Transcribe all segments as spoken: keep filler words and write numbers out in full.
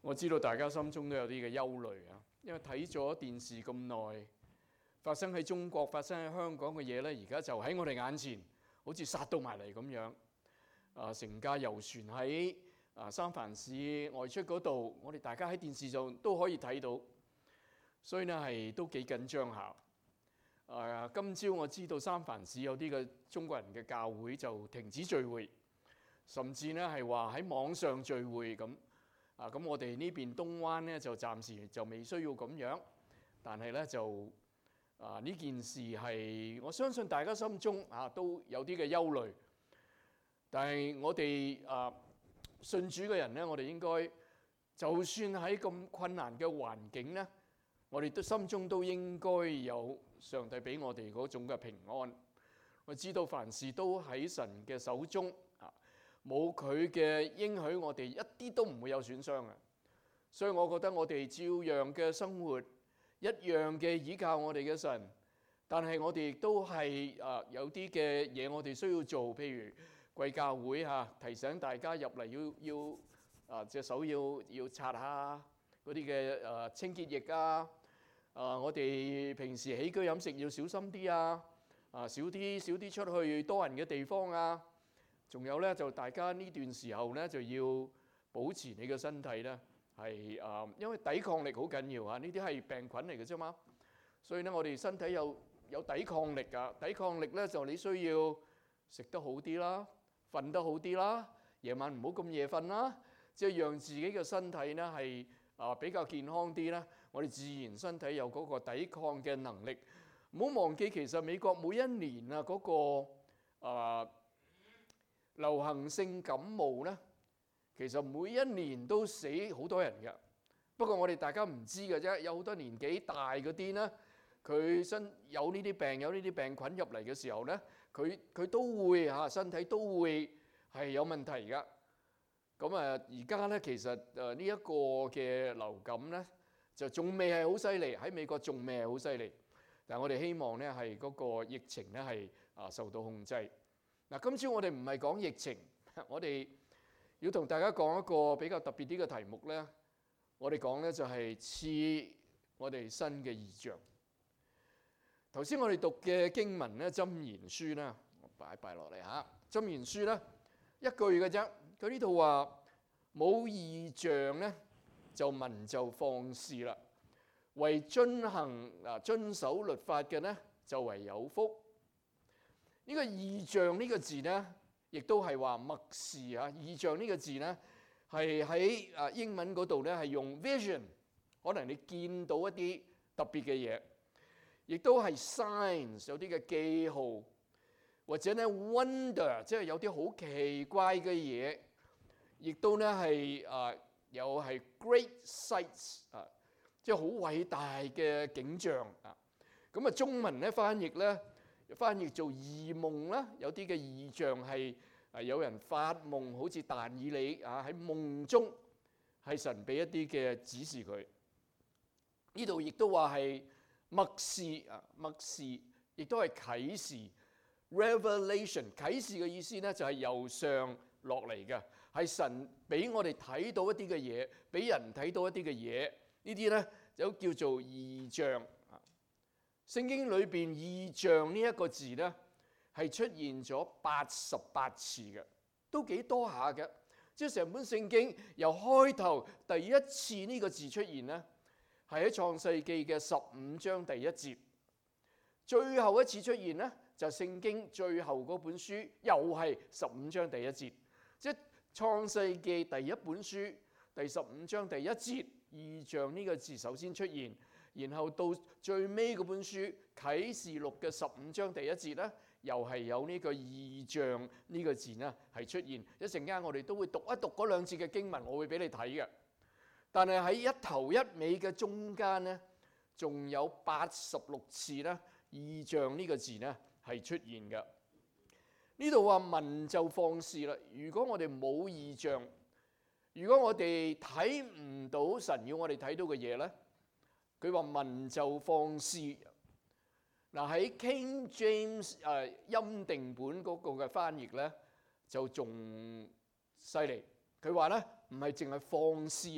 我知道大家心中都有啲嘅憂慮啊，因為睇咗電視咁耐，發生喺中國、發生喺香港嘅嘢呢，而家就喺我哋眼前，好似殺到埋嚟咁樣。啊，成架遊船喺啊三藩市外出嗰度，我哋大家喺電視上都可以睇到，所以呢係都幾緊張下。啊，今朝我知道三藩市有啲嘅中國人嘅教會就停止聚會，甚至呢係話喺網上聚會咁。啊，咁我哋呢邊東灣呢，就暫時就未需要咁樣，但係呢，就啊呢件事係我相信大家心中啊都有啲嘅憂慮，但係我哋啊信主嘅人呢，我哋應該就算喺咁困難嘅環境呢，我哋都心中都應該有上帝俾我哋嗰種嘅平安。我知道凡事都喺神嘅手中啊。冇佢嘅應許，我哋一啲都唔會有損傷嘅。所以我覺得我哋照樣嘅生活，一樣嘅依靠我哋嘅神。但係我哋亦都係啊有啲嘅嘢我哋需要做，譬如貴教會嚇提醒大家入嚟要要啊隻手要要擦下嗰啲嘅誒清潔液啊。啊，我哋平時起居飲食要小心啲啊。啊，少啲少啲出去多人嘅地方啊。仲有咧，就大家呢段時候咧，就要保持你嘅身體咧，係啊，因為抵抗力好緊要啊！呢啲係病菌嚟嘅啫嘛，所以咧，我哋身體有有抵抗力㗎。抵抗力咧，就你需要食得好啲啦，瞓得好啲啦，夜晚唔好咁夜瞓啦，即係讓自己嘅身體咧係啊比較健康啲啦。我哋自然身體有嗰個抵抗嘅能力。唔好忘記，其實美國每一年啊嗰個啊〜流行性感冒咧，其實每一年都死好多人嘅。不過我哋大家唔知嘅啫，有好多年紀大嗰啲咧，佢身有呢啲病，有呢啲病菌入嚟嘅時候咧，佢佢都會嚇身體都會係有問題㗎。咁啊，而家咧其實誒呢一個嘅流感咧，就仲未係好犀利，喺美國仲未係好犀利。但係我哋希望咧係嗰個疫情咧係啊受到控制。嗱，今朝我哋唔係講疫情，我哋要同大家講一個比較特別啲嘅題目咧。我哋講咧就係賜我哋新嘅異象。頭先我哋讀嘅經文咧，箴言書啦，我擺一擺落嚟嚇。箴言書咧一句嘅啫，佢呢度話冇異象咧，就民就放肆啦。為遵行嗱遵守律法嘅咧，就為有福。呢個異象呢個字呢，亦都係話默示啊！異象呢個字呢，係喺啊英文嗰度呢，係用 vision， 可能你見到一啲特別嘅嘢，亦都係 signs 有啲嘅記號，或者呢 wonder 即係有啲好奇怪嘅嘢，亦都呢係啊有係 great sights 啊，即係好偉大嘅景象啊！咁啊中文呢翻譯呢。翻譯做異夢啦，有啲嘅異象係啊有人發夢，好似但以理啊喺夢中係神俾一啲嘅指示佢。呢度亦都話係默示啊，默示亦都係啟示 revelation。啟示嘅意思咧就係由上落嚟嘅，係神俾我哋睇到一啲嘅嘢，俾人睇到一啲嘅嘢。呢啲咧就叫做異象。聖經裏邊異象呢一個字呢，係出現咗八十八次嘅，都幾多下嘅。即係成本聖經由開頭第一次呢個字出現呢，係喺創世記嘅十五章第一節。最後一次出現呢，就聖經最後嗰本書又係十五章第一節。即係創世記第一本書第十五章第一節，異象呢個字首先出現。然後到最尾嗰本書啟示錄嘅十五章第一節咧，又係有呢個異象呢個字呢係出現。一陣間我哋都會讀一讀嗰兩節嘅經文，我會俾你睇嘅。但係喺一頭一尾嘅中間呢，仲有八十六次咧異象呢個字呢係出現嘅。呢度話民就放肆啦。如果我哋冇異象，如果我哋睇唔到神要我哋睇到嘅嘢呢，佢話民就放肆。嗱，喺 King James 誒欽定本嗰個嘅翻譯咧，就仲犀利。佢話咧唔係淨係放肆啊，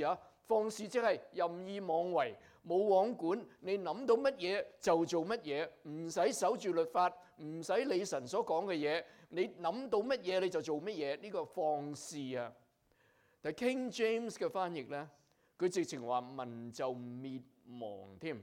放肆即係任意妄為，冇王管，你諗到乜嘢就做乜嘢，唔使守住律法，唔使理神所講嘅嘢，你諗到乜嘢你就做乜嘢，呢個放肆啊！但 King James 嘅翻譯咧，佢直情話民就滅亡添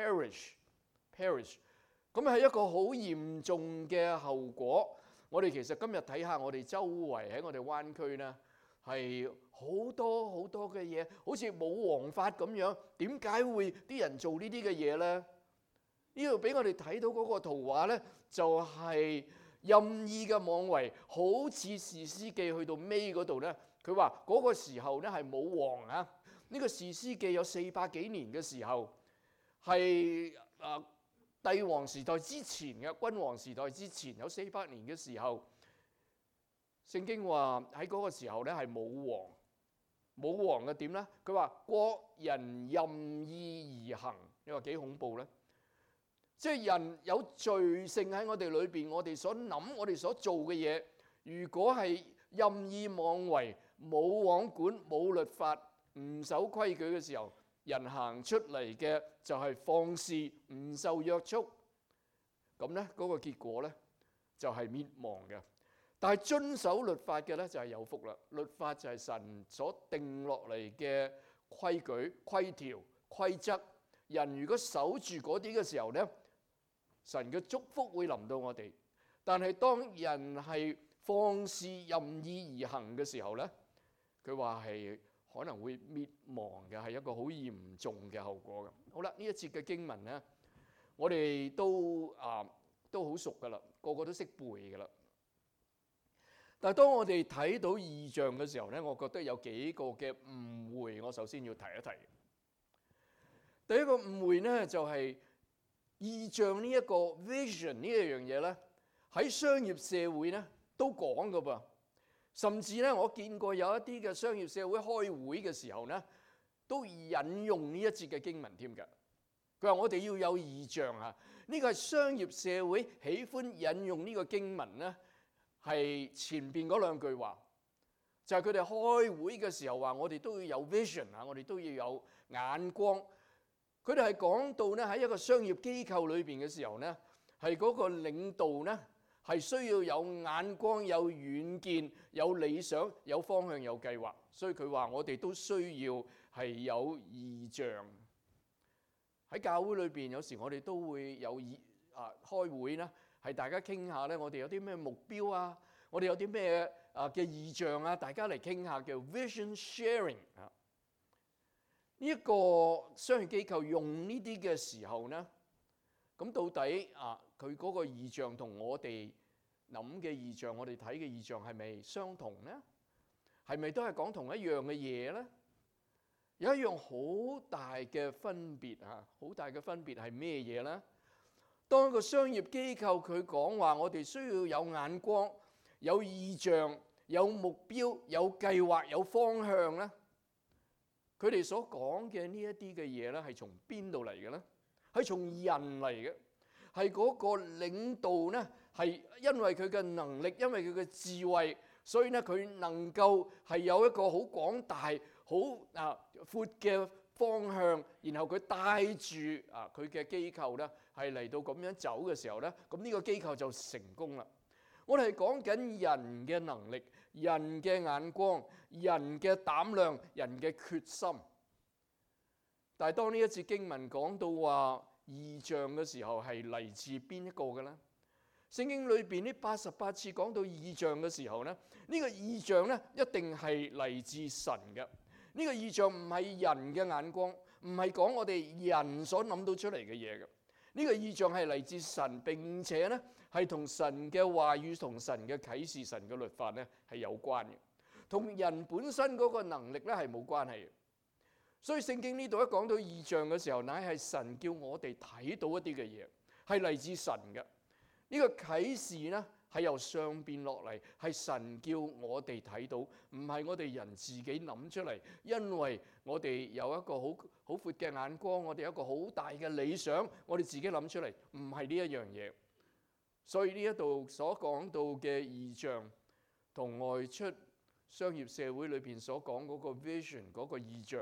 ，perish，perish， 咁係一個好嚴重嘅後果。我哋其實今日睇下我哋周圍喺我哋灣區咧，係好多好多嘅嘢，好似冇王法咁樣，點解會啲人做呢啲嘅嘢咧？呢度俾我哋睇到嗰個圖畫咧，就係任意嘅妄為，好似士師記去到尾嗰度咧。佢話嗰個時候咧係冇王啊！呢個士師記有四百幾年嘅時候，係啊帝王時代之前嘅君王時代之前有四百年嘅時候，聖經話喺嗰個時候咧係冇王，冇王嘅點咧？佢話國人任意而行，你話幾恐怖咧？即係人有罪性喺我哋裏邊，我哋所諗、我哋所做嘅嘢，如果係任意妄為，冇王管、冇律法、唔守規矩嘅時候，人行出嚟嘅就係放肆，唔受約束。咁咧嗰個結果咧就係滅亡嘅。但係遵守律法嘅咧就係有福啦。律法就係神所定落嚟嘅規矩、規條、規則。人如果守住嗰啲嘅時候咧，神嘅祝福會臨到我哋。但係當人係放肆任意而行嘅時候咧，佢話係可能會滅亡嘅，係一個好嚴重嘅後果嘅。好啦，呢一節嘅經文咧，我哋都啊都好熟噶啦，個個都識背噶啦。但係當我哋睇到異象嘅時候咧，我覺得有幾個嘅誤會，我首先要提一提。第一個誤會咧就係異象呢一個 vision 呢一樣嘢咧，喺商業社會咧都講噶噃。甚至咧，我見過有一啲嘅商業社會開會嘅時候咧，都引用呢一節嘅經文添㗎。佢話我哋要有異象啊！呢個係商業社會喜歡引用呢個經文咧，係前邊嗰兩句話，就係佢哋開會嘅時候話，我哋都要有 vision 啊，我哋都要有眼光。佢哋係講到咧喺一個商業機構裏邊嘅時候咧，係嗰個領導咧，係需要有眼光、有遠見、有理想、有方向、有計劃，所以佢話我哋都需要係有異象。喺教會裏邊，有時我哋都會有異啊開會啦，係大家傾下咧，我哋有啲咩目標啊，我哋有啲咩啊嘅異象啊，大家嚟傾下叫 vision sharing 啊。呢一個商業機構用呢啲嘅時候咧，咁到底啊佢嗰個異象同我哋諗嘅異象，我哋睇嘅異象係咪相同咧？係咪都係講同一樣嘅嘢咧？有一樣好大嘅分別啊！好大嘅分別係咩嘢咧？當一個商業機構佢講話，我哋需要有眼光、有異象、有目標、有計劃、有方向咧，佢哋所講嘅呢一啲嘅嘢咧，係從邊度嚟嘅咧？係從人嚟嘅，係嗰個領導咧，係因為佢嘅能力，因為佢嘅智慧，所以咧佢能夠係有一個好廣大、好啊闊嘅方向，然後佢帶住啊佢嘅機構咧，係嚟到咁樣走嘅時候咧，咁呢個機構就成功啦。我哋係講緊人嘅能力、人嘅眼光、人嘅膽量、人嘅決心。但係當呢一節經文講到話異象嘅時候，係嚟自邊一個嘅咧？聖經裏邊呢八十八次講到異象嘅時候咧，呢個異象咧一定係嚟自神嘅。呢個異象唔係人嘅眼光，唔係講我哋人所諗到出嚟嘅嘢嘅。呢個異象係嚟自神，並且咧係同神嘅話語、同神嘅啟示、神嘅律法咧係有關嘅，同人本身嗰個能力咧係冇關係嘅。所以聖經呢度一講到異象嘅時候，乃係神叫我哋睇到一啲嘅嘢，係嚟自神嘅。呢個啟示咧係由上邊落嚟，係神叫我哋睇到，唔係我哋人自己諗出嚟。因為我哋有一個好好闊嘅眼光，我哋有一個好大嘅理想，我哋自己諗出嚟，唔係呢一樣嘢。所以呢一度所講到嘅異象，同外出商業社會裏邊所講嗰個 vision 嗰個異象咧，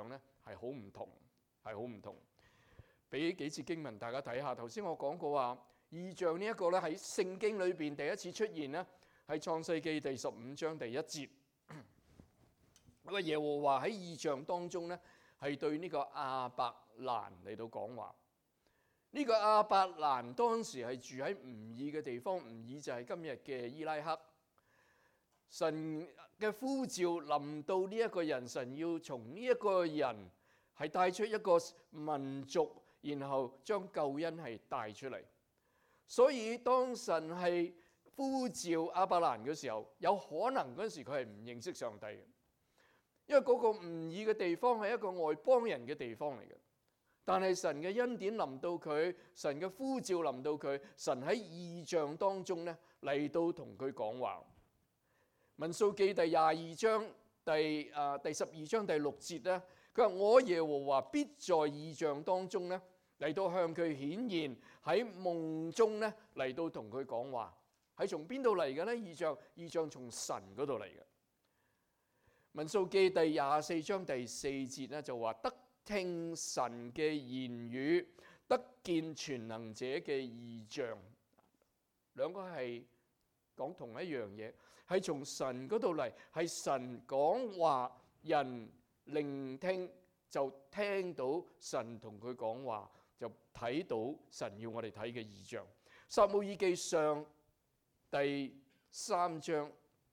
係好唔同，係好唔同。俾幾節經文大家睇下。頭先我講過話，異象呢一個咧喺聖經裏邊第一次出現咧，喺創世記第十五章第一節。咁啊，耶和華喺異象當中咧，係對呢個亞伯蘭嚟到講話。呢個亞伯蘭當時係住喺吾爾嘅地方，吾爾就係今日嘅伊拉克。神嘅呼召臨到呢一個人，神要從呢一個人係帶出一個民族，然後將救恩係帶出嚟。所以當神係呼召亞伯蘭嘅時候，有可能嗰時佢係唔認識上帝嘅，因為嗰個吾爾嘅地方係一個外邦人嘅地方嚟嘅。但係神嘅恩典臨到佢，神嘅呼召臨到佢，神喺異象當中咧嚟到同佢講話。民數記第廿二章第啊第十二章第六節咧，佢話我耶和華必在異象當中咧嚟到向佢顯現，喺夢中咧嚟到同佢講話。係從邊度嚟嘅咧？異象異象從神嗰度嚟嘅。民數記第廿四章第四節咧就話得聽神嘅言語，得見全能者嘅異象。兩個係講同一樣嘢，係從神嗰度嚟，係神講話，人聆聽就聽到神同佢講話，就睇到神要我哋睇嘅異象。撒母耳記上第三章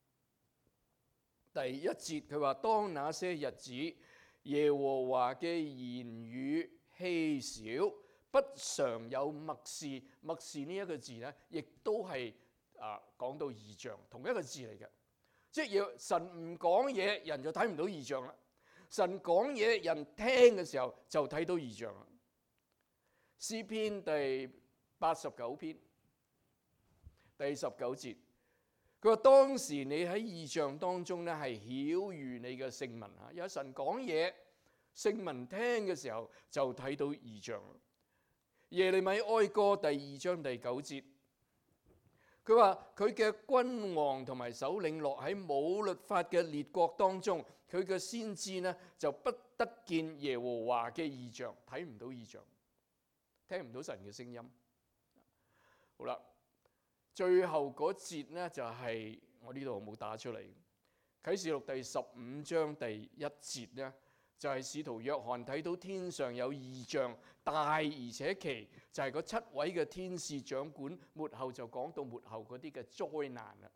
第一節，佢話當那些日子，耶和華嘅言語稀少，不常有默示。默示呢一個字咧，亦都係啊講到異象，同一個字嚟嘅。即係要神唔講嘢，人就睇唔到異象啦。神講嘢，人聽嘅時候就睇到異象啦。詩篇第八十九篇第十九節，佢話當時你喺異象當中咧係曉諭你嘅聖民啊，有神講嘢，聖民聽嘅時候就睇到異象。耶利米哀歌第二章第九節，佢話佢嘅君王同埋首領落喺冇律法嘅列國當中，佢嘅先知呢就不得見耶和華嘅異象，睇唔到異象，聽唔到神嘅聲音。好啦。最後嗰節呢，就係、是、我呢度冇打出嚟。啟示錄第十五章第一節呢，就係、是、使徒約翰睇到天上有異象，大而且奇，就係、是、嗰七位嘅天使掌管。末後就講到末後嗰啲嘅災難啦。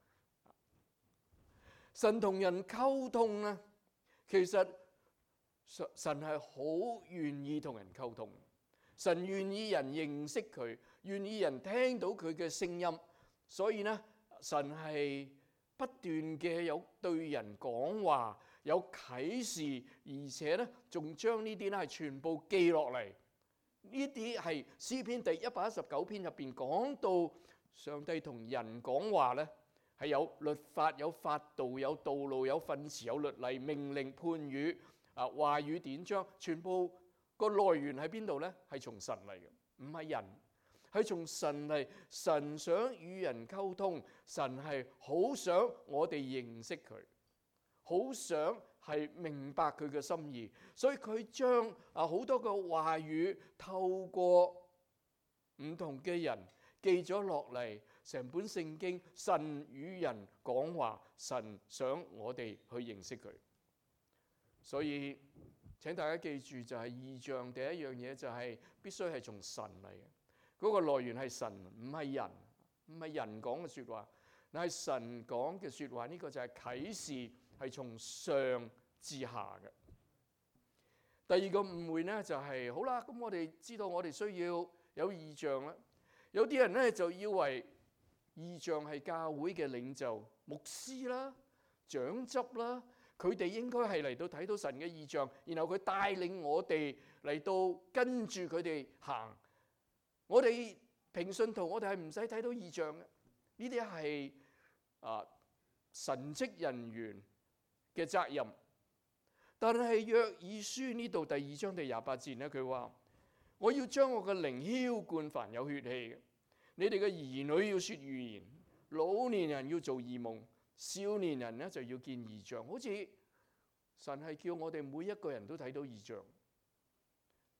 神同人溝通呢，其實神係好願意同人溝通，神願意人認識佢，願意人聽到佢嘅聲音。所以咧，神係不斷嘅有對人講話，有啟示，而且咧仲將呢啲咧係全部記落嚟。呢啲係詩篇第一百一十九篇入邊講到上帝同人講話咧，係有律法、有法度、有道路、有訓詞、有律例、命令、判語啊、話語典章，全部個來源喺邊度咧？係從神嚟嘅，唔係人。係從神嚟，神想與人溝通，神係好想我哋認識佢，好想係明白佢嘅心意，所以佢將啊好多個話語透過唔同嘅人記咗落嚟，成本聖經，神與人講話，神想我哋去認識佢。所以請大家記住，就係異象第一樣嘢就係必須係從神嚟嘅。嗰個來源係神，唔係人，唔係人講嘅説話，但係神講嘅説話。呢個就係啟示，係從上至下嘅。第二個誤會呢，就係好啦，咁我哋知道我哋需要有異象啦。有啲人呢，就以為異象係教會嘅領袖、牧師啦、長執啦，佢哋應該係嚟到睇到神嘅異象，然後佢帶領我哋嚟到跟住佢哋行。我哋平信徒，我哋係唔使睇到異象嘅。呢啲係啊神職人員嘅責任。但係約珥書呢度第二章第廿八節咧，佢話：我要將我嘅靈澆灌凡有血氣嘅。你哋嘅兒女要説預言，老年人要做異夢，少年人咧就要見異象。好似神係叫我哋每一個人都睇到異象。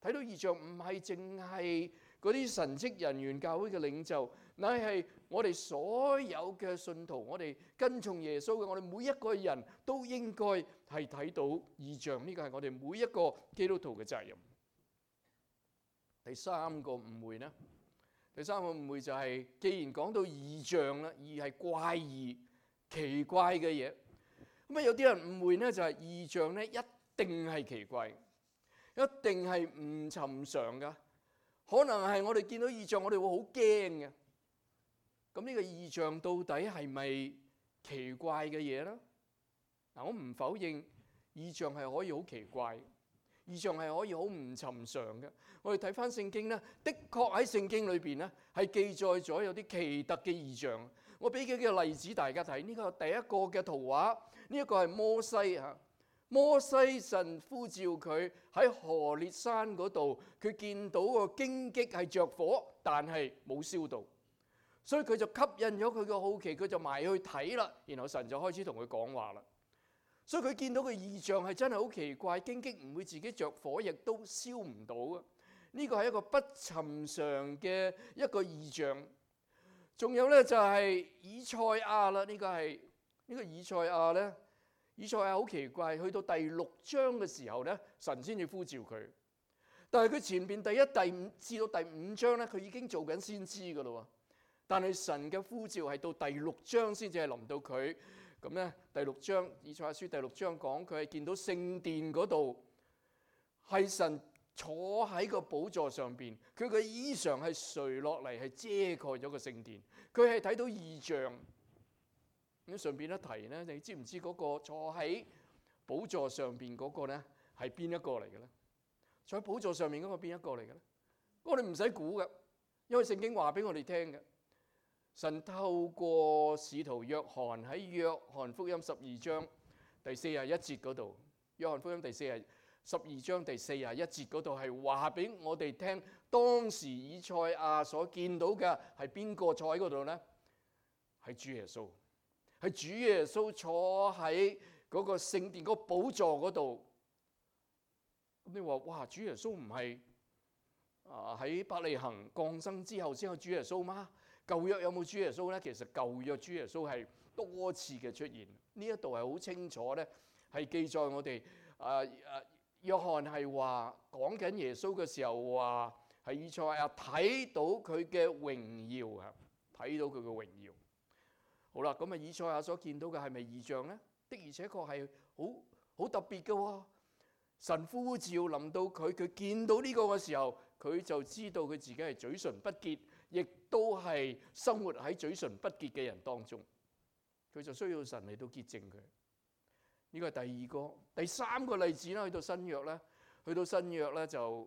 睇到異象唔係淨係嗰啲神職人員、教會嘅領袖，乃係我哋所有嘅信徒，我哋跟從耶穌嘅，我哋每一個人都應該係睇到異象。呢個係我哋每一個基督徒嘅責任。第三個誤會呢？第三個誤會就係，既然講到異象啦，異係怪異、奇怪嘅嘢，咁啊有啲人誤會呢，就係異象呢一定係奇怪，一定係唔尋常噶。可能係我哋見到異象，我哋會好驚嘅。咁呢個異象到底係咪奇怪嘅嘢呢？嗱，我唔否認異象係可以好奇怪，異象係可以好唔尋常嘅。我哋睇翻聖經呢，的確喺聖經裏邊呢係記載咗有啲奇特嘅異象。我俾幾個例子大家睇。呢個第一個嘅圖畫，呢一個係摩西嚇。摩西神呼召佢喺何烈山嗰度，佢見到個荊棘係着火，但係冇燒到，所以佢就吸引咗佢嘅好奇，佢就埋去睇啦。然後神就開始同佢講話啦。所以佢見到嘅異象係真係好奇怪，荊棘唔會自己着火，亦都燒唔到啊！呢個係一個不尋常嘅一個異象。仲有咧就係以賽亞啦，呢個係呢個以賽亞咧。以賽亞好奇怪，去到第六章嘅時候咧，神先至呼召佢。但係佢前邊第一、第五至到第五章咧，佢已經做緊先知噶啦。但係神嘅呼召係到第六章先至係臨到佢。咁咧，第六章以賽亞書第六章講佢係見到聖殿嗰度係神坐喺個寶座上邊，佢嘅衣裳係垂落嚟，係遮蓋咗個聖殿。佢係睇到異象。咁順便一提咧，你知唔知嗰個坐喺寶座上邊嗰個咧係邊一個嚟嘅咧？坐喺寶座上面嗰個邊一個嚟嘅咧？我哋唔使估嘅，因為聖經話俾我哋聽嘅。神透過使徒約翰喺約翰福音十二章第四十一節嗰度，約翰福音第四十十二章第四十一節嗰度係話俾我哋聽，當時以賽亞所見到嘅係邊個坐喺嗰度咧？係主耶穌。係主耶穌坐喺嗰個聖殿嗰個寶座嗰度。咁你話哇，主耶穌唔係啊喺伯利恆降生之後先有主耶穌嗎？舊約有冇主耶穌咧？其實舊約主耶穌係多次嘅出現。呢一度係好清楚咧，係記載我哋啊啊約翰係話講緊耶穌嘅時候話係以賽亞睇到佢嘅榮耀啊，睇到佢嘅榮耀。好啦，咁啊，以賽亞所見到嘅係咪異象咧？的而且確係好好特別嘅喎。神呼召臨到佢，佢見到呢個嘅時候，佢就知道佢自己係嘴唇不潔，亦都係生活喺嘴唇不潔嘅人當中。佢就需要神嚟到潔淨佢。呢個係第二個，第三個例子啦。去到新約咧，去到新約咧就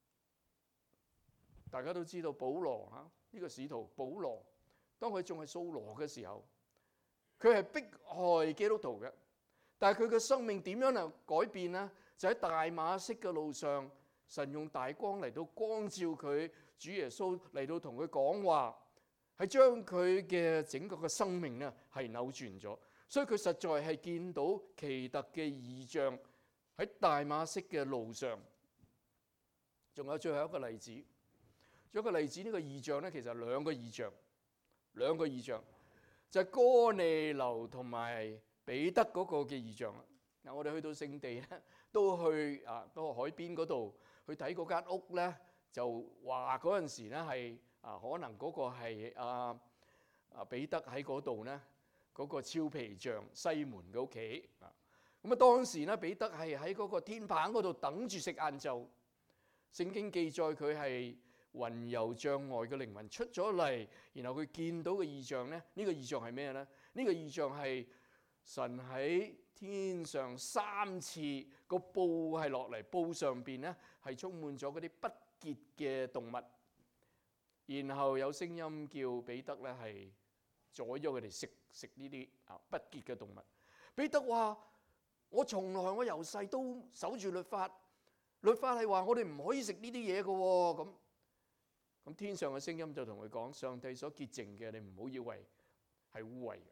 大家都知道保羅嚇，呢個使徒保羅。當佢仲係掃羅嘅時候，佢係迫害基督徒嘅，但係佢嘅生命點樣能改變呢？就喺大馬色嘅路上，神用大光嚟到光照佢，主耶穌嚟到同佢講話，係將佢嘅整個嘅生命呢係扭轉咗。所以佢實在係見到奇特嘅異象喺大馬色嘅路上。仲有最後一個例子，仲有一個例子，呢個異象呢，其實兩個異象。兩個異象就係哥尼流同埋彼得嗰個嘅異象啦。嗱，我哋去到聖地咧，都去啊嗰個海邊嗰度去睇嗰間屋咧，就話嗰陣時咧係啊可能嗰個係啊啊彼得喺嗰度咧嗰個俏皮匠西門嘅屋企啊。咁啊當時咧彼得係喺嗰個天棚嗰度等住食晏晝。聖經記載佢係魂遊象外嘅靈魂出咗嚟，然後佢見到嘅異象咧，呢個異象係咩咧？呢個異象係神喺天上三次個布係落嚟，布上邊咧係充滿咗嗰啲不潔嘅動物，然後有聲音叫彼得咧係阻咗佢哋食食呢啲啊不潔嘅動物。彼得話：我從來我由細都守住律法，律法係話我哋唔可以食呢啲嘢嘅喎。咁咁天上嘅聲音就同佢講：上帝所潔淨嘅，你唔好以為係污穢嘅。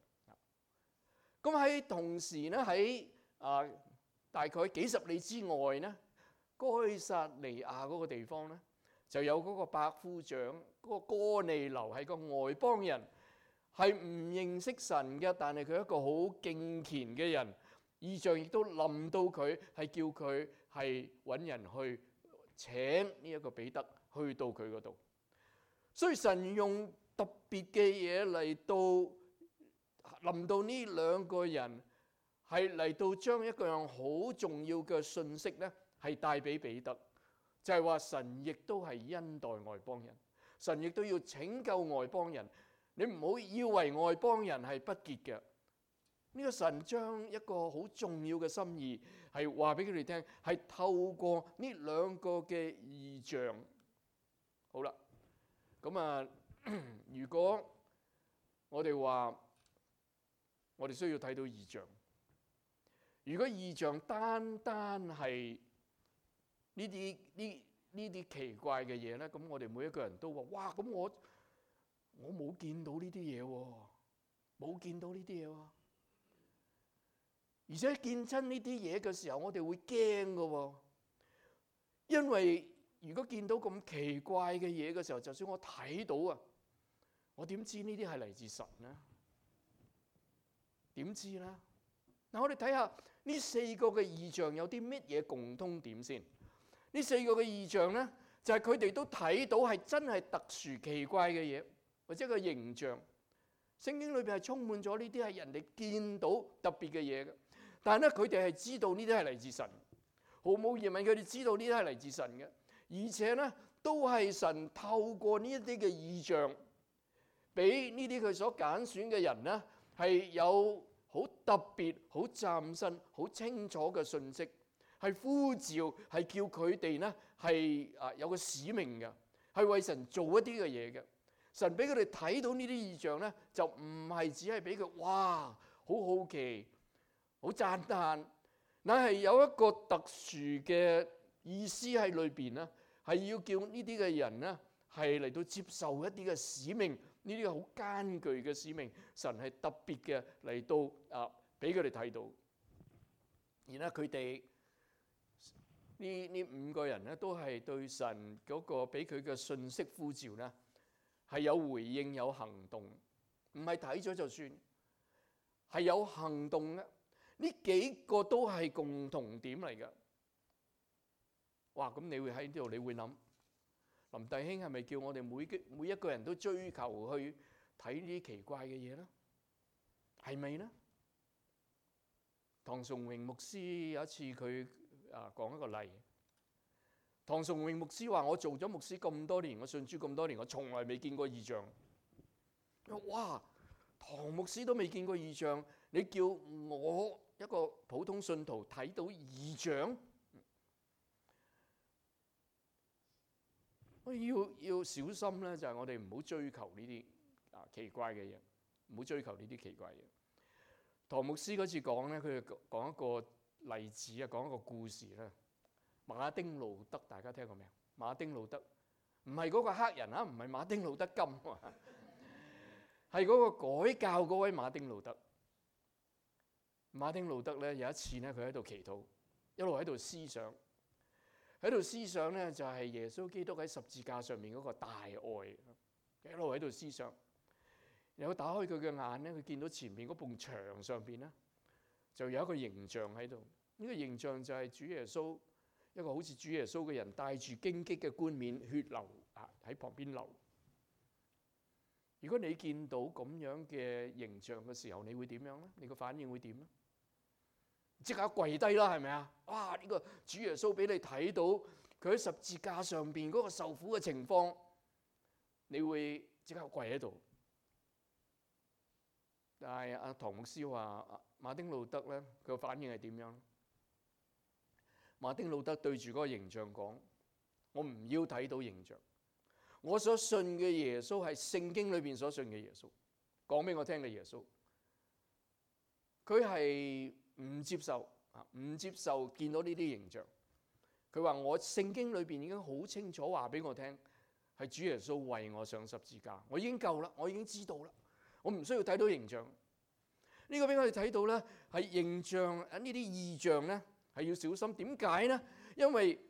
咁喺同時咧，喺啊大概幾十里之外咧， 該撒利亞嗰個地方咧，就有嗰個百夫長嗰個哥尼流係個外邦人，係唔認識神嘅，但係佢係一個好敬虔嘅人。異象亦都臨到佢，係叫佢係揾人去請呢一個彼得去到佢嗰度。所以神用特別嘅嘢嚟到臨到呢兩個人，係嚟到將一個樣好重要嘅信息咧，係帶俾彼得，就係話神亦都係恩待外邦人，神亦都要拯救外邦人。你唔好以為外邦人係不潔嘅。呢個神將一個好重要嘅心意係話俾佢哋聽，係透過呢兩個嘅異象。好啦，咁啊，如果我哋話我哋需要睇到異象，如果異象單單係呢啲呢呢啲奇怪嘅嘢咧，咁我哋每一個人都話：哇！咁我我冇見到呢啲嘢喎，冇見到呢啲嘢喎。而且見親呢啲嘢嘅時候，我哋會驚㗎喎，因為如果見到咁奇怪嘅嘢嘅時候，就算我睇到啊，我點知呢啲係嚟自神呢？點知咧？嗱，我哋睇下呢四個嘅異象有啲乜嘢共通點先？呢四個嘅異象咧，就係佢哋都睇到係真係特殊奇怪嘅嘢，或者個形象。聖經裏邊係充滿咗呢啲係人哋見到特別嘅嘢嘅。但係咧，佢哋係知道呢啲係嚟自神，毫無疑問，佢哋知道呢啲係嚟自神嘅，而且咧都係神透過呢一啲嘅異象，俾呢啲佢所揀選嘅人咧，係有好特別、好嶄新、好清楚嘅信息，係呼召，係叫佢哋咧係啊有個使命嘅，係為神做一啲嘅嘢嘅。神俾佢哋睇到呢啲異象咧，就唔係只係俾佢哇好好奇。好讚嘆，乃係有一個特殊嘅意思喺裏邊咧，係要叫呢啲嘅人咧係嚟到接受一啲嘅使命，呢啲好艱巨嘅使命，神係特別嘅嚟到啊，俾佢哋睇到。而咧佢哋呢呢五個人咧都係對神嗰個俾佢嘅信息呼召咧係有回應有行動，唔係睇咗就算，係有行動嘅。呢幾個都係共同點嚟嘅。哇！咁你會喺呢度，你會諗林弟兄係咪叫我哋每嘅每一個人都追求去睇呢啲奇怪嘅嘢咧？係咪咧？唐崇榮牧師有一次佢啊講一個例。唐崇榮牧師話：我做咗牧師咁多年，我信主咁多年，我從來未見過異象。哇！唐牧師都未見過異象，你叫我一個普通信徒睇到異象？我要要小心咧，就係我哋唔好追求呢啲啊奇怪嘅嘢，唔好追求呢啲奇怪嘢。唐牧師嗰次講咧，佢講一個例子啊，講一個故事咧。馬丁路德，大家聽過未啊？馬丁路德唔係嗰個黑人啊，唔係馬丁路德金啊，係嗰個改教嗰位馬丁路德。馬丁路德咧有一次咧，佢喺度祈禱，一路喺度思想，喺度思想咧就係耶穌基督喺十字架上面嗰個大愛，一路喺度思想。然後打開佢嘅眼咧，佢見到前面嗰埲牆上邊咧就有一個形象喺度。呢個形象就係主耶穌，一個好似主耶穌嘅人，帶住荊棘嘅冠冕，血流啊喺旁邊流。如果你見到咁樣嘅形象嘅時候，你會點樣咧？你個反應會點咧？即刻跪低啦，係咪啊？哇！呢個主耶穌俾你睇到佢喺十字架上邊嗰個受苦嘅情況，你會即刻跪喺度。但係阿唐牧師話馬丁路德咧，佢個反應係點樣？馬丁路德對住嗰個形象講：我唔要睇到形象，我所信嘅耶穌係聖經裏邊所信嘅耶穌，講俾我聽嘅耶穌。佢係唔接受啊，唔接受見到呢啲形象。佢話我聖經裏邊已經好清楚話俾我聽，係主耶穌為我上十字架，我已經夠啦，我已經知道啦，我唔需要睇到形象。呢個俾我哋睇到咧，係形象啊，呢啲異象咧係要小心。點解咧？因為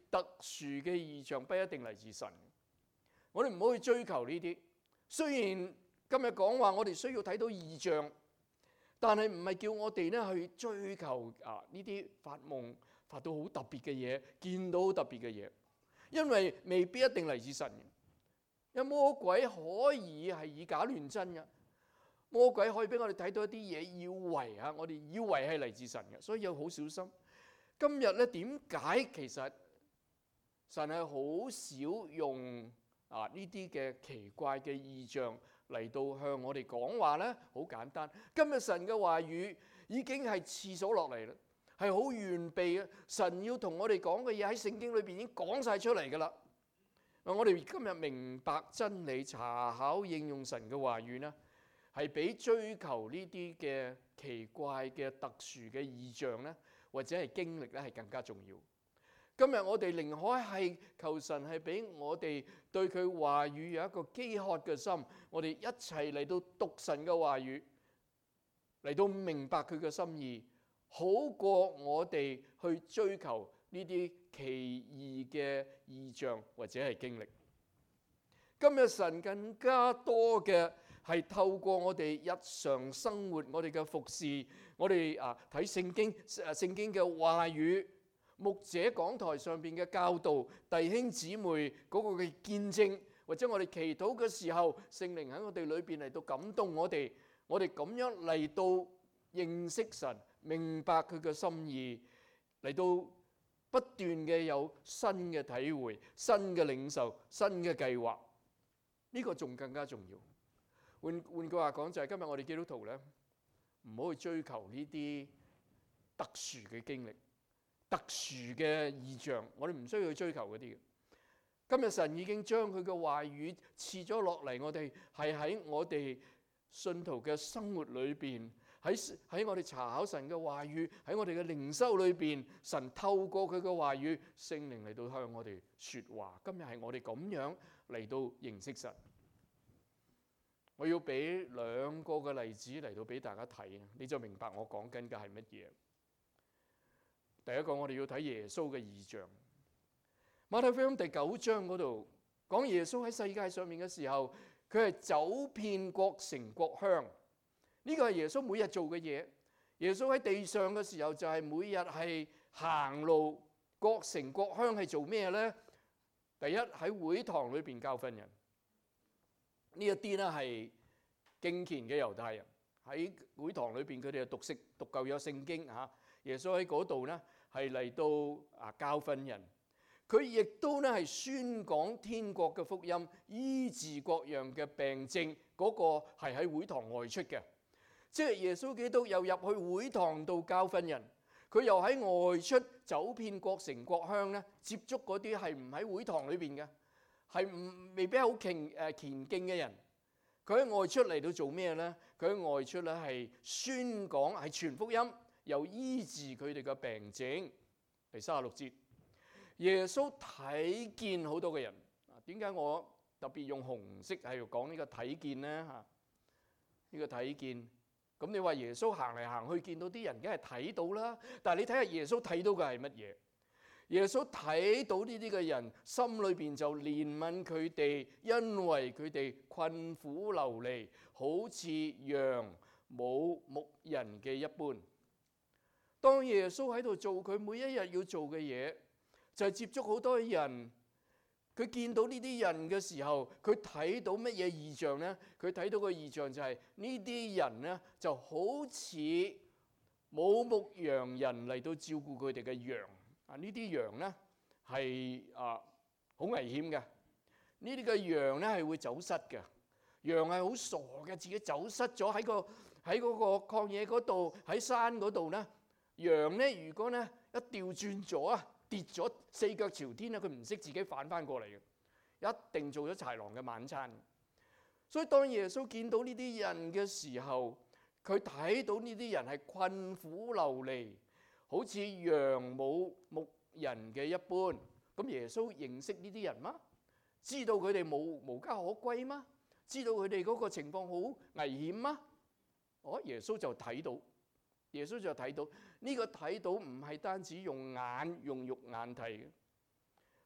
特殊嘅異象不一定嚟自神。我哋唔好去追求呢啲。雖然今日講話我哋需要睇到異象，但係唔係叫我哋咧去追求啊呢啲發夢發到好特別嘅嘢，見到好特別嘅嘢，因為未必一定嚟自神。有魔鬼可以係以假亂真嘅，魔鬼可以俾我哋睇到一啲嘢，以為啊我哋以為係嚟自神嘅，所以要好小心。今日咧點解其實神係好少用啊呢啲嘅奇怪嘅異象嚟到向我哋講話呢？好簡單，今日神嘅話語已經係賜咗落嚟啦，係好完備嘅。神要同我哋講嘅嘢喺聖經裏邊已經講晒出嚟噶啦。我哋今日明白真理、查考應用神嘅話語呢，係比追求呢啲嘅奇怪嘅特殊嘅異象呢，或者係經歷咧，係更加重要。今日我哋寧可係求神係俾我哋對佢話語有一個飢渴嘅心，我哋一齊嚟到讀神嘅話語，嚟到明白佢嘅心意，好過我哋去追求呢啲奇異嘅異象或者係經歷。今日神更加多嘅係透過我哋日常生活，我哋嘅服侍，我哋啊睇聖經，聖經嘅話語，牧者講台上邊嘅教導，弟兄姊妹嗰個嘅見證，或者我哋祈禱嘅時候，聖靈喺我哋裏邊嚟到感動我哋，我哋咁樣嚟到認識神，明白佢嘅心意，嚟到不斷嘅有新嘅體會、新嘅領受、新嘅計劃，呢個仲更加重要。換換句話講，就係今日我哋基督徒咧，唔好去追求呢啲特殊嘅經歷、特殊嘅異象，我哋唔需要去追求嗰啲嘅。今日神已經將佢嘅話語賜咗落嚟，我哋係喺我哋信徒嘅生活裏邊，喺喺我哋查考神嘅話語，喺我哋嘅靈修裏邊，神透過佢嘅話語，聖靈嚟到向我哋說話。今日係我哋咁樣嚟到認識神。我要俾兩個嘅例子嚟到俾大家睇，你就明白我講緊嘅係乜嘢。第一個，我哋要睇耶穌嘅異象。馬太福音第九章嗰度講耶穌喺世界上面嘅時候，佢係走遍各城各鄉。呢個係耶穌每日做嘅嘢。耶穌喺地上嘅時候就係每日係行路，各城各鄉係做咩呢？第一，喺會堂裏邊教訓人。呢一啲咧係敬虔嘅猶太人，喺會堂裏邊佢哋係讀聖讀舊約聖經嚇。耶穌喺嗰度咧係嚟到啊教訓人，佢亦都咧係宣講天國嘅福音，醫治各樣嘅病症。嗰個係喺會堂外出嘅，即係耶穌基督又入去會堂度教訓人，佢又喺外出走遍各城各鄉咧，接觸嗰啲係唔喺會堂裏邊嘅，係唔未必好虔誒虔敬嘅人。佢喺外出嚟到做咩咧？佢喺外出咧係宣講，係傳福音，又醫治佢哋嘅病症。第三十六節，耶穌睇見好多嘅人。點解我特別用紅色係講呢個睇見咧？嚇，呢個睇見。咁你話耶穌行嚟行去見到啲人，梗係睇到啦。但係你睇下耶穌睇到嘅係乜嘢？耶穌睇到呢啲嘅人，心裏邊就憐憫佢哋，因為佢哋困苦流離，好似羊冇牧人嘅一般。當耶穌喺度做佢每一日要做嘅嘢，就係接觸好多人。佢見到呢啲人嘅時候，佢睇到乜嘢異象呢？佢睇到嘅異象就係呢啲人呢，就好似冇牧羊人嚟到照顧佢哋嘅羊。啊！呢啲羊咧係啊好危險嘅，呢啲嘅羊咧係會走失嘅。羊係好傻嘅，自己走失咗喺個喺嗰個曠野嗰度，喺山嗰度咧。羊咧如果咧一調轉咗啊，跌咗四腳朝天咧，佢唔識自己反翻過嚟嘅，一定做咗豺狼嘅晚餐。所以當耶穌見到呢啲人嘅時候，佢睇到呢啲人係困苦流離，好似羊冇牧人嘅一般。咁耶穌認識呢啲人嗎？知道佢哋冇無家可歸嗎？知道佢哋嗰個情況好危險嗎？哦，耶穌就睇到，耶穌就睇到呢個睇到唔係單止用眼用肉眼睇嘅。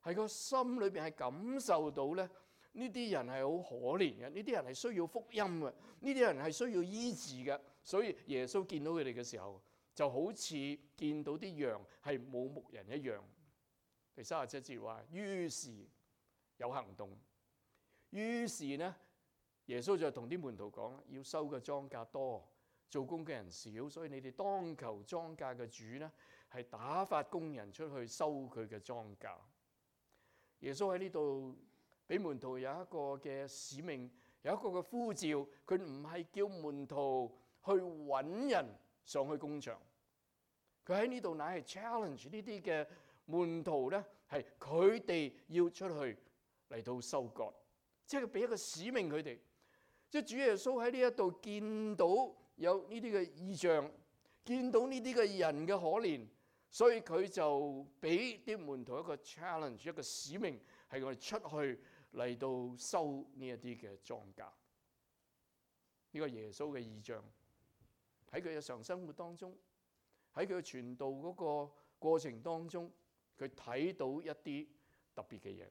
係個心裏邊係感受到咧，呢啲人係好可憐嘅，呢啲人係需要福音嘅，呢啲人係需要醫治嘅。所以耶穌見到佢哋嘅時候，就好似見到啲羊係冇牧人一樣。第三十七節話，於是有行動。於是呢，耶穌就同啲門徒講啦，要收嘅莊稼多，做工嘅人少，所以你哋當求莊稼嘅主呢，係打發工人出去收佢嘅莊稼。耶穌喺呢度俾門徒有一個嘅使命，有一個嘅呼召。佢唔係叫門徒去揾人上去工場，佢喺呢度乃係 challenge 呢啲嘅門徒呢，係佢哋要出去嚟到收割，即係俾一個使命佢哋。即係主耶穌喺呢一度見到有呢啲嘅異象，見到呢啲嘅人嘅可憐，所以佢就俾啲門徒一個 challenge， 一個使命，係我哋出去嚟到收呢一啲嘅莊稼。呢個耶穌嘅異象喺佢日常生活當中，喺佢傳道嗰個過程當中，佢睇到一啲特別嘅嘢。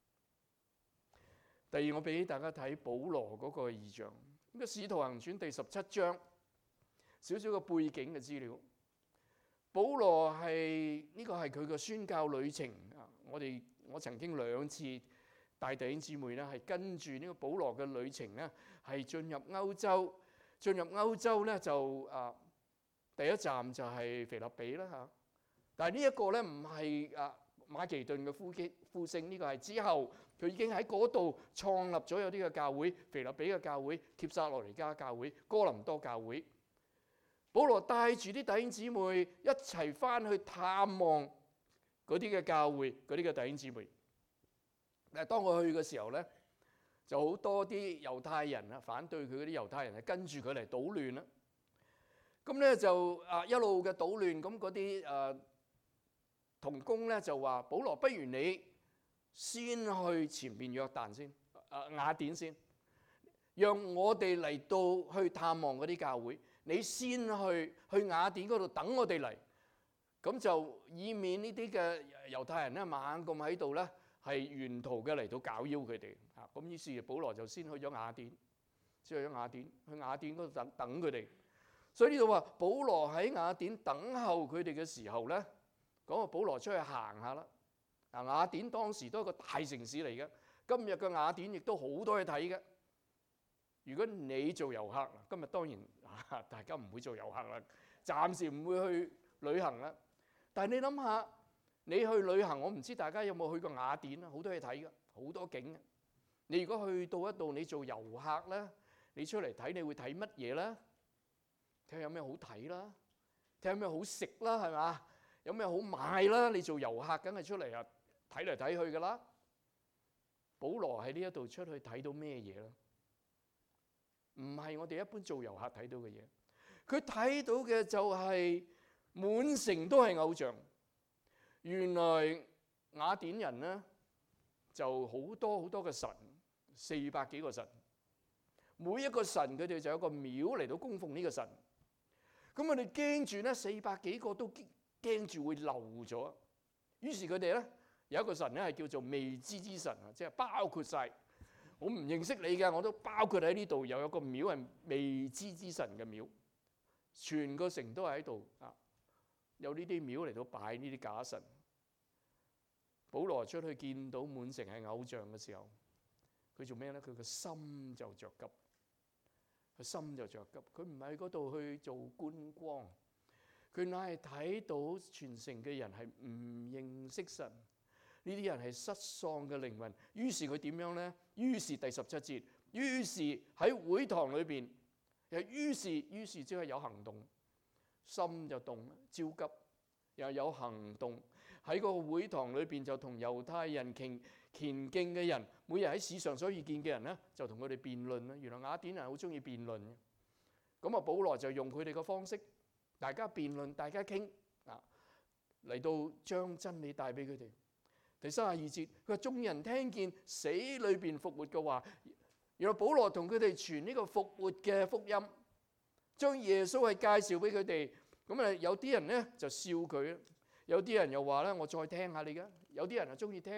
第二，我俾大家睇保羅嗰個異象。呢個《使徒行傳》第十七章，少少嘅背景嘅資料。保羅係呢個係佢嘅宣教旅程啊！我哋我曾經兩次帶弟兄姊妹咧，係跟住呢個保羅嘅旅程咧，係進入歐洲。進入歐洲咧就啊，第一站就係腓立比啦嚇。但係呢一個咧唔係啊馬其頓嘅呼基呼聲，呢個係之後佢已經喺嗰度創立咗有啲嘅教會，腓立比嘅教會、帖撒羅尼迦教會、哥林多教會。保羅帶住啲弟兄姊妹一齊翻去探望嗰啲嘅教會，嗰啲嘅弟兄姊妹。但係當我去嘅時候咧，就好多啲猶太人啊，反對佢嗰啲猶太人係跟住佢嚟搗亂啦。咁咧就啊一路嘅搗亂，咁嗰啲誒同工咧就話：保羅，不如你先去前面約旦先，誒雅典先，讓我哋嚟到去探望嗰啲教會。你先去去雅典嗰度等我哋嚟，咁就以免呢啲嘅猶太人咧猛咁喺度咧係沿途嘅嚟到搞擾佢哋嚇。咁於是保羅就先去咗雅典，先去咗雅典，去雅典嗰度等等佢哋。所以呢度話保羅喺雅典等候佢哋嘅時候咧，講話保羅出去行下啦。嗱，雅典當時都係一個大城市嚟嘅，今日嘅雅典亦都好多嘢睇嘅。如果你做遊客，今日當然啊，大家唔會做遊客啦，暫時唔會去旅行啦。但係你諗下，你去旅行，我唔知大家有冇去過雅典啊？好多嘢睇嘅，好多景嘅。你如果去到一度，你做遊客咧，你出嚟睇，你會睇乜嘢咧？睇下有咩好睇啦，睇下有咩好食啦，係嘛？有咩好買啦？你做遊客梗係出嚟啊，睇嚟睇去噶啦。保羅喺呢一度出去睇到咩嘢咧？唔係我哋一般做遊客睇到嘅嘢，佢睇到嘅就係滿城都係偶像。原來雅典人呢就好多好多嘅神，四百幾個神，每一個神佢哋就有一個廟嚟到供奉呢個神。咁我哋驚住呢四百幾個都驚住會漏咗，於是佢哋咧有一個神咧係叫做未知之神啊，即係包括晒。我唔認識你嘅，我都包括喺呢度。又有個廟係未知之神嘅廟，全個城都係喺度啊！有呢啲廟嚟到擺呢啲假神。保羅出去見到滿城係偶像嘅時候，佢做咩咧？佢個心就着急，佢心就着急。佢唔喺嗰度去做觀光，佢乃係睇到全城嘅人係唔認識神。呢啲人係失喪嘅靈魂，於是佢點樣咧？於是第十七節，於是喺會堂裏邊，又於是於是即係有行動，心就動，焦急又有行動。喺個會堂裏邊就同猶太人虔虔敬嘅人，每日喺市上所遇見嘅人咧，就同佢哋辯論啦。原來雅典人好中意辯論嘅，咁啊保羅就用佢哋嘅方式，大家辯論，大家傾啊，嚟到將真理帶俾佢哋。第三十二節，佢話眾人聽見死裏邊復活嘅話，原來保羅同佢哋傳呢個復活嘅福音，將耶穌係介紹俾佢哋。咁啊，有啲人咧就笑佢，有啲人又話咧，我再聽下你嘅。有啲人就中意聽，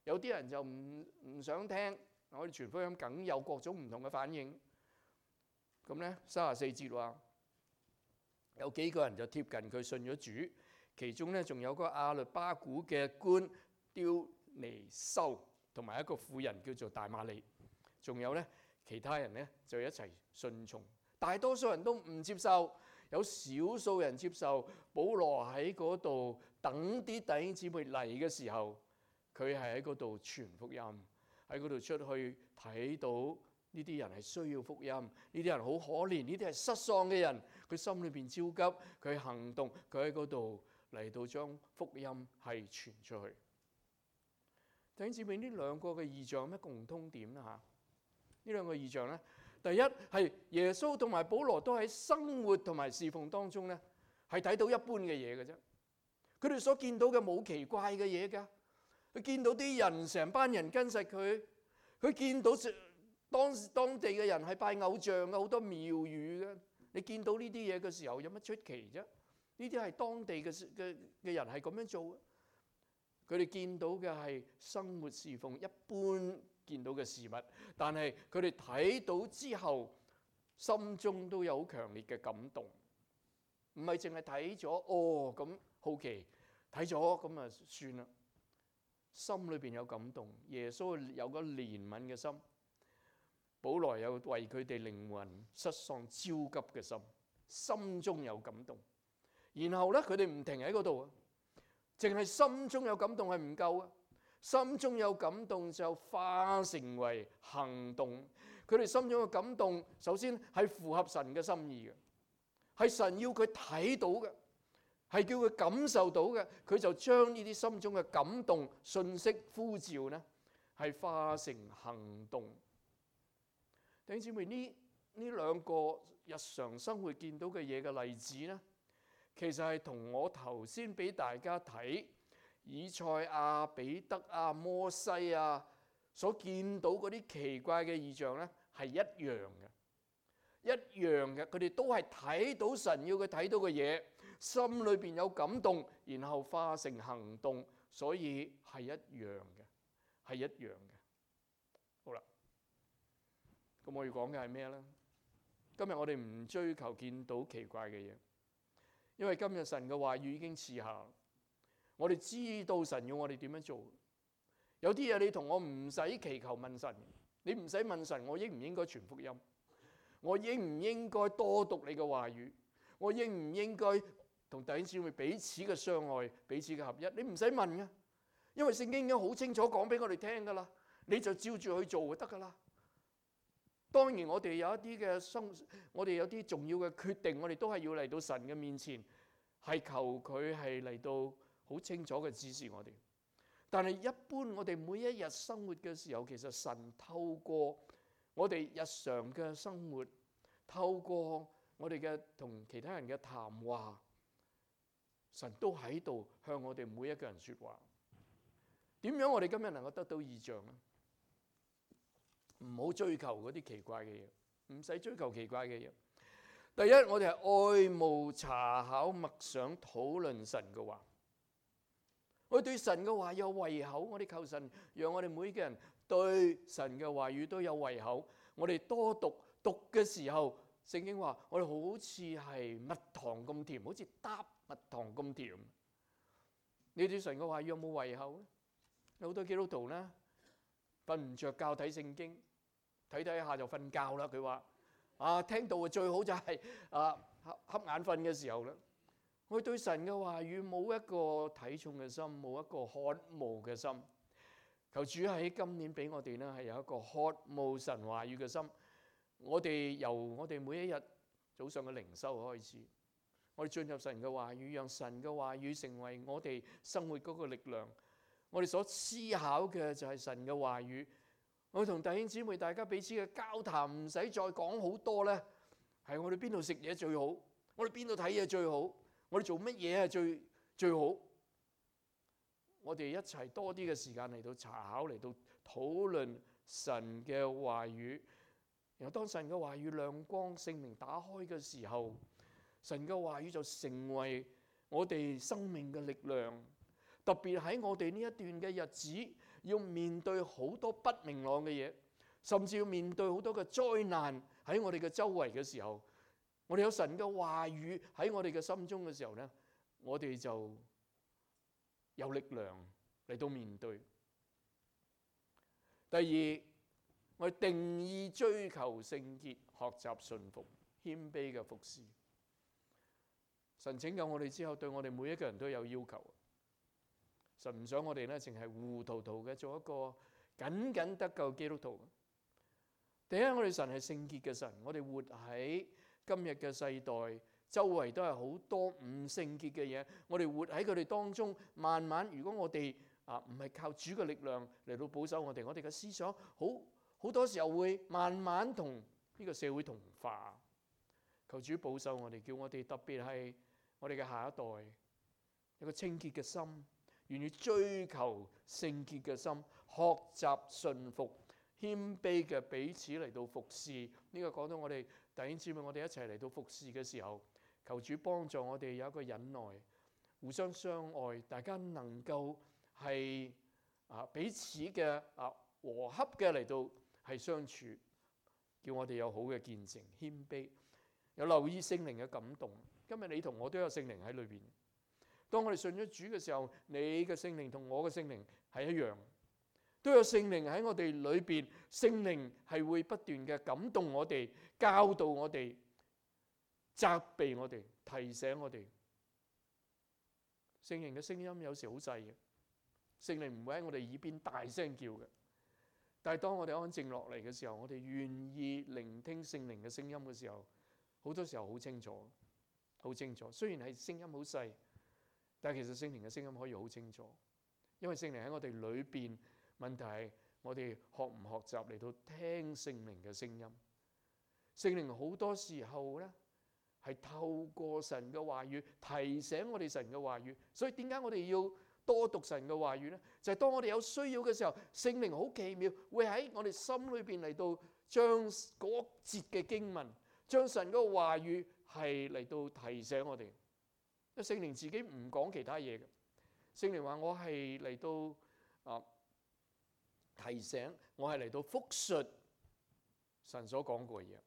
有啲人就唔唔想聽。我哋傳福音梗有各種唔同嘅反應。咁咧，三十四節話有幾個人就貼近佢信咗主，其中咧仲有個亞律巴古嘅官丟尼修，同埋一個婦人叫做大馬利，仲有咧其他人咧就一齊順從。大多數人都唔接受，有少數人接受。保羅喺嗰度等啲弟兄姊妹嚟嘅時候，佢係喺嗰度傳福音，喺嗰度出去睇到呢啲人係需要福音，呢啲人好可憐，呢啲係失喪嘅人，佢心裏邊焦急，佢行動，佢喺嗰度嚟到將福音係傳出去。弟兄姊妹，呢兩個嘅異象有咩共通點啊？嚇，呢兩個異象咧，第一係耶穌同埋保羅都喺生活同埋侍奉當中咧，係睇到一般嘅嘢嘅啫。佢哋所見到嘅冇奇怪嘅嘢㗎。佢見到啲人成班人跟實佢，佢見到當當地嘅人係拜偶像嘅，好多廟宇嘅。你見到呢啲嘢嘅時候，有乜出奇啫？呢啲係當地嘅嘅嘅人係咁樣做嘅。佢哋見到嘅係生活侍奉一般見到嘅事物，但係佢哋睇到之後，心中都有好強烈嘅感動，唔係淨係睇咗哦咁好奇，睇咗咁啊算啦。心裏邊有感動，耶穌有個憐憫嘅心，保羅有為佢哋靈魂失喪焦急嘅心，心中有感動。然後咧，佢哋唔停喺嗰度啊，淨係心中有感動係唔夠啊，心中有感動就化成為行動。佢哋心中嘅感動，首先係符合神嘅心意嘅，係神要佢睇到嘅，係叫佢感受到嘅，佢就將呢啲心中嘅感動、信息、呼召呢，係化成行動。弟兄姊妹，呢呢兩個日常生活見到嘅嘢嘅例子呢，其實係同我頭先俾大家睇以賽亞、彼得啊、摩西啊所見到嗰啲奇怪嘅異象呢，係一樣嘅，一樣嘅。佢哋都係睇到神要佢睇到嘅嘢，心裏邊有感動，然後化成行動，所以係一樣嘅，係一樣嘅。好啦，咁我要講嘅係咩呢？今日我哋唔追求見到奇怪嘅嘢，因為今日神嘅話語已經賜下，我哋知道神要我哋點樣做。有啲嘢你同我唔使祈求問神，你唔使問神，我應唔應該傳福音？我應唔應該多讀你嘅話語？我應唔應該同弟兄姊妹彼此嘅相愛、彼此嘅合一？你唔使問嘅，因為聖經已經好清楚講俾我哋聽噶啦，你就照住去做就得噶啦。當然我哋有一啲嘅生，我哋有啲重要嘅決定，我哋都係要嚟到神嘅面前，係求佢係嚟到好清楚嘅指示我哋。但係一般我哋每一日生活嘅時候，其實神透過我哋日常嘅生活，透過我哋嘅同其他人嘅談話，神都喺度向我哋每一個人說話。點樣我哋今日能夠得到異象呢？唔好追求嗰啲奇怪嘅嘢，唔使追求奇怪嘅嘢。第一，我哋係愛慕查考默想討論神嘅話。我哋對神嘅話有胃口，我哋求神讓我哋每個人對神嘅話語都有胃口。我哋多讀，讀嘅時候，聖經話我哋好似係蜜糖咁甜，好似嗒蜜糖咁甜。你對神嘅話語有冇胃口咧？有好多基督徒咧，瞓唔着覺睇聖經，睇睇下就瞓覺啦。佢話啊，聽到嘅最好就係啊瞌眼瞓嘅時候啦。我對神嘅話語冇一個睇重嘅心，冇一個渴慕嘅心。求主喺今年俾我哋呢係有一個渴慕神話語嘅心。我哋由我哋每一日早上嘅靈修開始，我哋進入神嘅話語，讓神嘅話語成為我哋生活嗰個力量。我哋所思考嘅就係神嘅話語。我同弟兄姊妹大家彼此嘅交談唔使再講好多咧，係我哋邊度食嘢最好，我哋邊度睇嘢最好，我哋做乜嘢係最最好。我哋一齊多啲嘅時間嚟到查考，嚟到討論神嘅話語。然後當神嘅話語亮光聖靈打開嘅時候，神嘅話語就成為我哋生命嘅力量。特別喺我哋呢一段嘅日子， 要面對好多不明朗嘅嘢，甚至要面對好多嘅災難喺我哋嘅周圍嘅時候，我哋有神嘅話語喺我哋嘅心中嘅時候咧，我哋就有力量嚟到面對。第二，我哋定意追求聖潔，學習順服，謙卑嘅服侍。神拯救我哋之後，對我哋每一個人都有要求。神唔想我哋咧，淨係糊糊塗塗嘅做一個僅僅得救基督徒。第一，我哋神係聖潔嘅神，我哋活喺今日嘅世代，周圍都係好多唔聖潔嘅嘢。我哋活喺佢哋當中，慢慢如果我哋啊唔係靠主嘅力量嚟到保守我哋，我哋嘅思想好好多時候會慢慢同呢個社會同化。求主保守我哋，叫我哋特別係我哋嘅下一代有個清潔嘅心，願意追求聖潔嘅心，學習順服、謙卑嘅彼此嚟到服侍。呢個講到我哋弟兄姊妹，我哋一齊嚟到服侍嘅時候，求主幫助我哋有一個忍耐，互相相愛，大家能夠係啊彼此嘅啊和洽嘅嚟到係相處，叫我哋有好嘅見證、謙卑，有留意聖靈嘅感動。今日你同我都有聖靈喺裏邊。當我哋信咗主嘅時候，你嘅聖靈同我嘅聖靈係一樣，都有聖靈喺我哋裏邊。聖靈係會不斷嘅感動我哋、教導我哋、責備我哋、提醒我哋。聖靈嘅聲音有時好細嘅，聖靈唔會喺我哋耳邊大聲叫嘅。但係當我哋安靜落嚟嘅時候，我哋願意聆聽聖靈嘅聲音嘅時候，好多時候好清楚，好清楚。雖然係聲音好細，但係其實聖靈嘅聲音可以好清楚，因為聖靈喺我哋裏邊。問題係我哋學唔學習嚟到聽聖靈嘅聲音。聖靈好多時候咧係透過神嘅話語提醒我哋神嘅話語。所以點解我哋要多讀神嘅話語咧？就係當我哋有需要嘅時候，聖靈好奇妙會喺我哋心裏邊嚟到將嗰節嘅經文，將神嗰個話語係嚟到提醒我哋。因為聖靈自己唔講其他嘢嘅，聖靈話我係嚟到啊提醒，我係嚟到復述神所講過嘅嘢。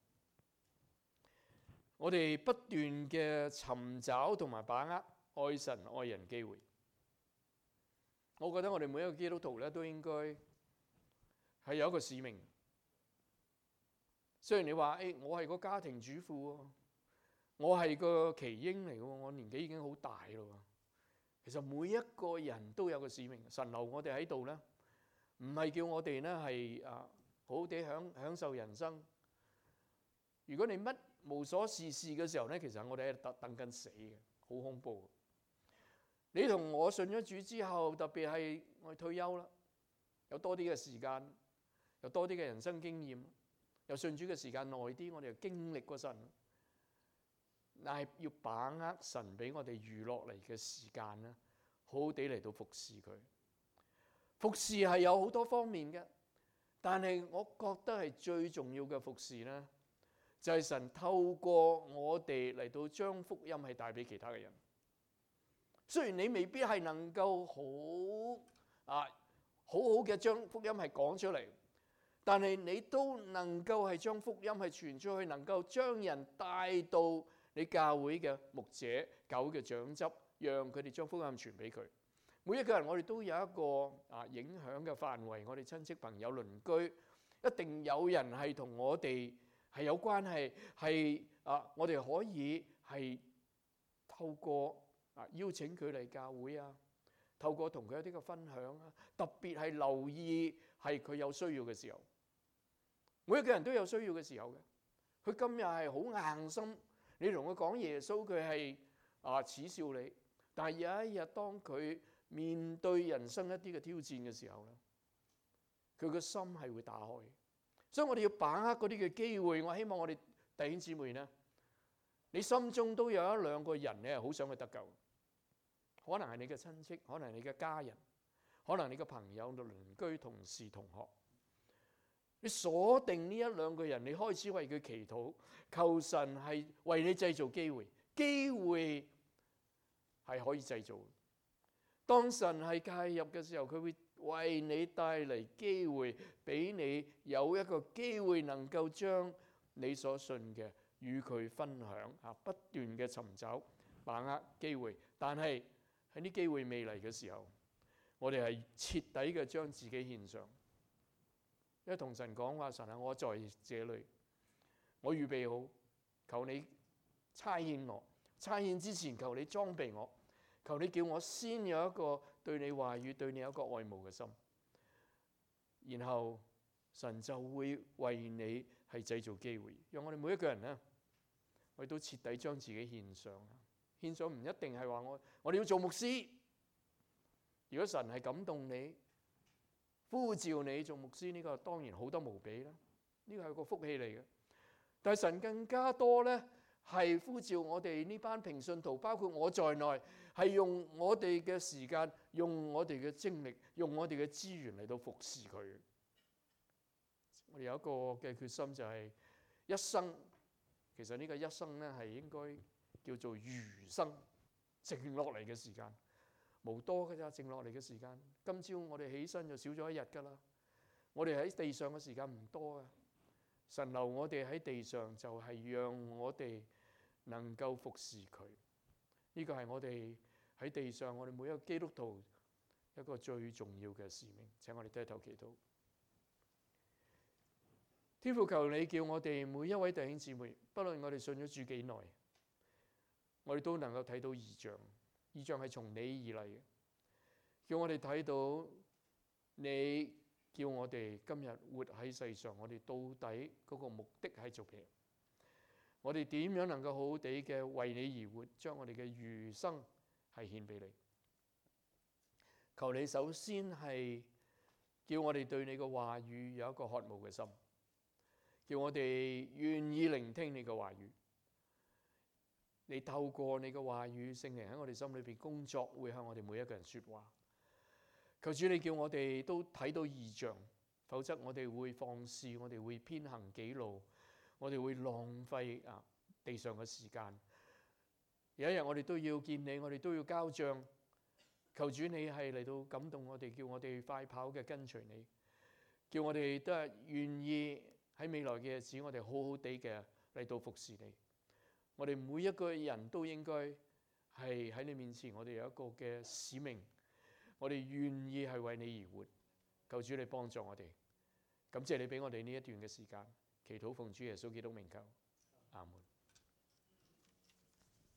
我哋不斷嘅尋找同埋把握愛神愛人機會。我覺得我哋每一個基督徒咧都應該係有一個使命。雖然你話誒，我係個家庭主婦，我係個耆英嚟嘅，我年紀已經好大咯。其實每一個人都有個使命。神留我哋喺度咧，唔係叫我哋咧係啊好好地享享受人生。如果你乜無所事事嘅時候咧，其實我哋係等等緊死嘅，好恐怖。你同我信咗主之後，特別係我哋退休啦，有多啲嘅時間，有多啲嘅人生經驗，有信主嘅時間耐啲，我哋又經歷過神。但係要把握神俾我哋餘落嚟嘅時間咧，好好地嚟到服侍佢。服侍係有好多方面嘅，但係我覺得係最重要嘅服侍咧，就係神透過我哋嚟到將福音係帶俾其他嘅人。雖然你未必係能夠好啊好好嘅將福音係講出嚟，但係你都能夠係將福音係傳出去，能夠將人帶到你教會嘅牧者、教會嘅長執，讓佢哋將福音傳俾佢。每一個人我哋都有一個啊影響嘅範圍，我哋親戚朋友鄰居，一定有人係同我哋係有關係，係啊我哋可以係透過啊邀請佢嚟教會啊，透過同佢有啲嘅分享啊，特別係留意係佢有需要嘅時候。每一個人都有需要嘅時候嘅，佢今日係好硬心。你同佢講耶穌，佢係啊恥笑你。但係有一日，當佢面對人生一啲嘅挑戰嘅時候咧，佢個心係會打開。所以我哋要把握嗰啲嘅機會。我希望我哋弟兄姊妹咧，你心中都有一兩個人咧，好想去得救。可能係你嘅親戚，可能係你嘅家人，可能你嘅朋友、鄰居、同事、同學。你鎖定呢一兩個人，你開始為佢祈禱，求神係為你製造機會。機會係可以製造。當神係介入嘅時候，佢會為你帶嚟機會，俾你有一個機會能夠將你所信嘅與佢分享啊！不斷嘅尋找，把握機會。但係喺啲機會未嚟嘅時候，我哋係徹底嘅將自己獻上，因為同神講話：神啊，我在這裏，我預備好，求你差遣我。差遣之前，求你裝備我，求你叫我先有一個對你話語、對你有一個愛慕嘅心，然後神就會為你係製造機會，讓我哋每一個人咧，我哋都徹底將自己獻上。獻上唔一定係話我我哋要做牧師。如果神係感動你，呼召你做牧師，呢個當然好得無比啦，呢個係個福氣嚟嘅。但係神更加多咧，係呼召我哋呢班平信徒，包括我在內，係用我哋嘅時間，用我哋嘅精力，用我哋嘅資源嚟到服侍佢。我哋有一個嘅決心就係一生，其實呢個一生咧係應該叫做餘生，剩落嚟嘅時間冇多㗎咋，剩落嚟嘅時間。今朝我哋起身就少咗一日㗎啦。我哋喺地上嘅時間唔多啊。神留我哋喺地上，就係讓我哋能夠服侍佢。呢個係我哋喺地上，我哋每一個基督徒一個最重要嘅使命。請我哋低頭祈禱。天父，求你叫我哋每一位弟兄姊妹，不論我哋信咗主幾耐，我哋都能夠睇到異象。異象係從你而嚟嘅，叫我哋睇到你叫我哋今日活喺世上，我哋到底嗰個目的係做咩？我哋點樣能夠好好地嘅為你而活，將我哋嘅餘生係獻俾你？求你首先係叫我哋對你嘅話語有一個渴慕嘅心，叫我哋願意聆聽你嘅話語。你透過你嘅話語，聖靈喺我哋心裏邊工作，會向我哋每一個人說話。求主你叫我哋都睇到異象，否則我哋會放肆，我哋會偏行己路，我哋會浪費啊地上嘅時間。有一日我哋都要見你，我哋都要交賬。求主你係嚟到感動我哋，叫我哋快跑嘅跟隨你，叫我哋都係願意喺未來嘅日子，我哋好好地嘅嚟到服侍你。我哋每一個人都應該係喺你面前，我哋有一個嘅使命，我哋願意係為你而活。求主你幫助我哋，感謝你俾我哋呢一段嘅時間，祈禱奉主耶穌基督名求，阿門。